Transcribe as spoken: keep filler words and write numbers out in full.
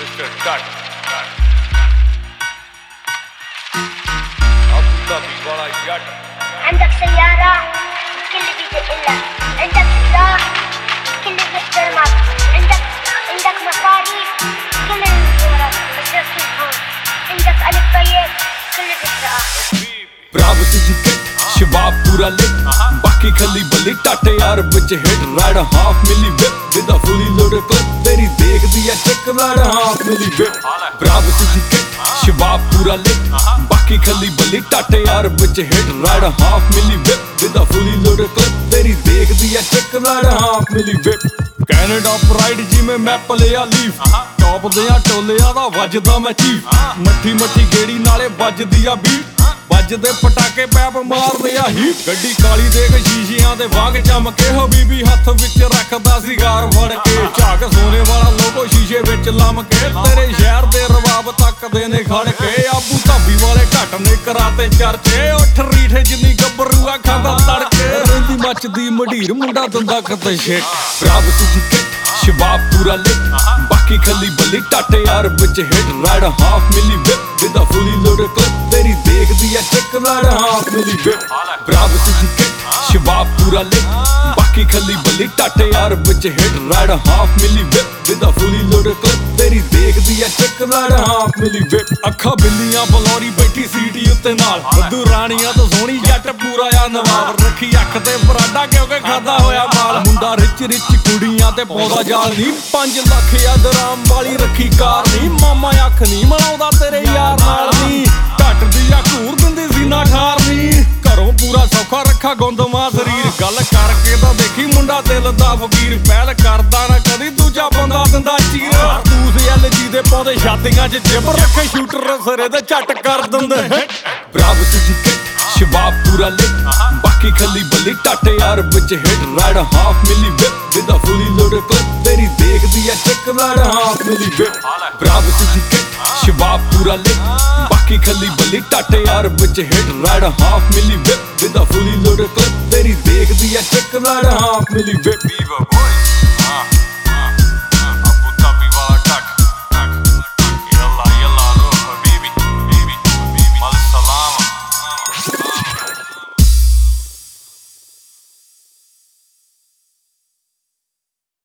Mister Cut. Abu Dhabi ولا يد. عندك سيارة كل بيدق لك، عندك سلاح كل بيحترمك، عندك عندك مصاريف كل بيزورك بس ركز هون، عندك ألف طيب كل بيسرقك. प्राइवेसी दी किट शबाब पूरा लिट बाकी खली बली टाटे यार विच hit ride half milli whip with a fully loaded clip तेरी देख दिया check ride half milli whip privacy दी किट शबाब पूरा लिट बाकी खली बली टाटे यार विच hit ride half milli whip with a fully loaded clip तेरी देख दिया check ride half milli whip Canada pride जिवें मैप लिया लीफ टॉप दियां टोलियां दा वजदा मैं चीफ मट्ठी मट्ठी गेड़ी नाले वजदी आ बीट ਵੱਜਦੇ ਪਟਾਕੇ ਪੈਪ ਮਾਰਦੇ ਆ ਹੀ ਗੱਡੀ ਕਾਲੀ ਦੇਖ ਸ਼ੀਸ਼ਿਆਂ ਦੇ ਵਾਂਗ ਚਮਕੇ ਹਬੀਬੀ ਹੱਥ ਵਿੱਚ ਰੱਖਦਾ ਸਿਗਾਰ ਫੜ ਕੇ ਝਾਕ ਸੋਨੇ ਵਾਲਾ ਲੋਗੋ ਸ਼ੀਸ਼ੇ ਵਿੱਚ ਲੰਮ ਕੇ ਤੇਰੇ ਸ਼ਹਿਰ ਦੇ ਰਵਾਬ ਤੱਕਦੇ ਨੇ ਖੜ ਕੇ ਆਬੂ ਧਾਬੀ ਵਾਲੇ ਘੱਟ ਨੇ ਕਰਾਤੇ ਚਰਚੇ ਉੱਠ ਰੀਠੇ ਜਿੰਨੀ ਗੱਭਰੂਆ ਖਾਂਦਾ ਤੜਕੇ ਰਹਿੰਦੀ ਮੱਚਦੀ ਮਢੀਰ ਮੁੰਡਾ ਦੰਦਾ ਖਤੇ ਸ਼ੇਕ ਪ੍ਰਾਈਵੇਸੀ ਦੀ ਕਿਟ शबाब पूरा लिट बाकी खली बली टाटे यार विच hit ride half milli whip with a fully loaded clip तेरी देख दिया check ride half milli whip privacy दी किट शबाब पूरा लिट बाकी खली बली टाटे यार विच hit ride half milli whip with a fully loaded clip तेरी देख दिया check ride half milli whip ਅੱਖਾਂ ਬਿੱਲੀਆਂ ਬਲੌਰੀ ਬੈਠੀ ਸੀਟੀ ਉੱਤੇ ਨਾਲ ਬੱਦੂ ਰਾਣੀਆਂ ਤੋਂ ਸੋਹਣੀ ਜੱਟ ਪੂਰਾ ਆ ਨਵਾਬ ਰੱਖੀ ਅੱਖ ਤੇ ਪਰਾਡਾ ਕਿਉਂਕਿ ਖਾਦਾ ਹੋਇਆ ਮਾਲ ਮੁੰਡਾ ਰਿਚ ਰਿਚ ਕੁੜੀਆਂ ਤੇ ਪਾਉਂਦਾ ਜਾਲ ਨੀ ਪੰਜ ਲੱਖ ਆ ਦਰਾਮ ਵਾਲੀ ਰੱਖੀ ਕਾਰ ਨੀ ਮਾਮਾ ਅੱਖ ਨੀ ਮਲਾਉਂਦਾ ਤੇਰੇ ਯਾਰ ਨਾਲ ਨੀ ਘੱਟ ਦੀ ਆ ਘੂਰ ਦਿੰਦੀ ਸੀ ਨਾ ਠਾਰ ਨੀ ਘਰੋਂ ਪੂਰਾ ਸੌਖਾ ਰੱਖਾ ਗੁੰਦਮਾ ਸਰੀਰ ਗੱਲ ਕਰਕੇ ਤਾਂ ਦੇਖੀ ਮੁੰਡਾ ਦਿਲ ਦਾ ਫਕੀਰ ਪਹਿਲ ਕਰਦਾ ਨਾ ਕਦੀ ਦੂਜਾ ਬੰਦਾ ਦਿੰਦਾ ਚੀਰ ਦੂਸ ਐਲ ਜੀ ਦੇ ਪਾਉਂਦੇ ਛਾਤੀਆਂ 'ਚ ਜਿਬ ਰੱਖੇ ਸ਼ੂਟਰ ਸਿਰੇ ਤੇ ਝੱਟ ਕਰ ਦਿੰਦੇ ਪ੍ਰਾਈਵੇਸੀ ਦੀ ਕਿਟ ਸ਼ਬਾਬ ਪੂਰਾ ਲਿਟ ਬਾਕੀ ਖਲੀ ਬਲੀ ਟਾਟੇ ਯਾਰ ਵਿੱਚ hit ride half milli whip with a fully loaded clip ਤੇਰੀ ਦੇਖਦੀ ਐ check ride half milli whip privacy ਦੀ ਕਿਟ ਸ਼ਬਾਬ ਪੂਰਾ ਲਿਟ ਬਾਕੀ ਖਲੀ ਬਲੀ ਟਾਟੇ ਯਾਰ ਵਿੱਚ hit ride half milli whip with a fully loaded clip ਤੇਰੀ ਦੇਖਦੀ ਐ check ride half milli whip